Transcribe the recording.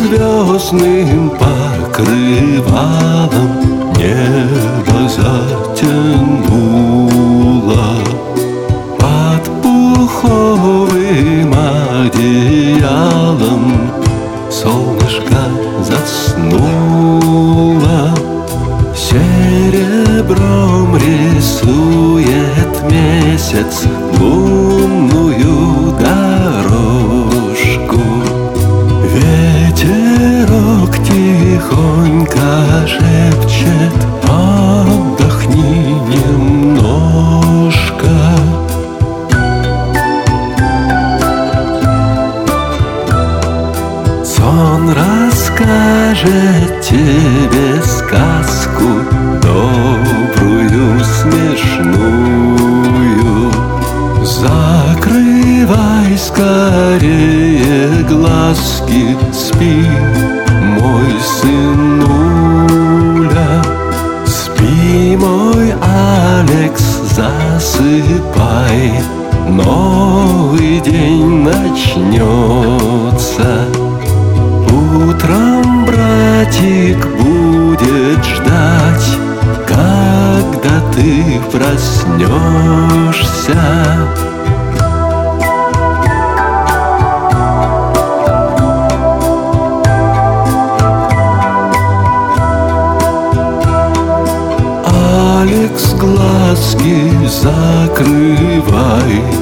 звездным покрывалом небо затянуло, под пуховым одеялом солнышко заснуло, серебром рисует месяц лунную дорожку. Ветерок тихонько шепчет: отдохни немножко. Сон расскажет тебе сказку добрую, смешную. Закрывай скорее глазки, спи, мой сынуля. Спи, мой Алекс, засыпай, новый день начнется. Утром братик будет ждать, когда ты проснешься. Алекс, глазки закрывай,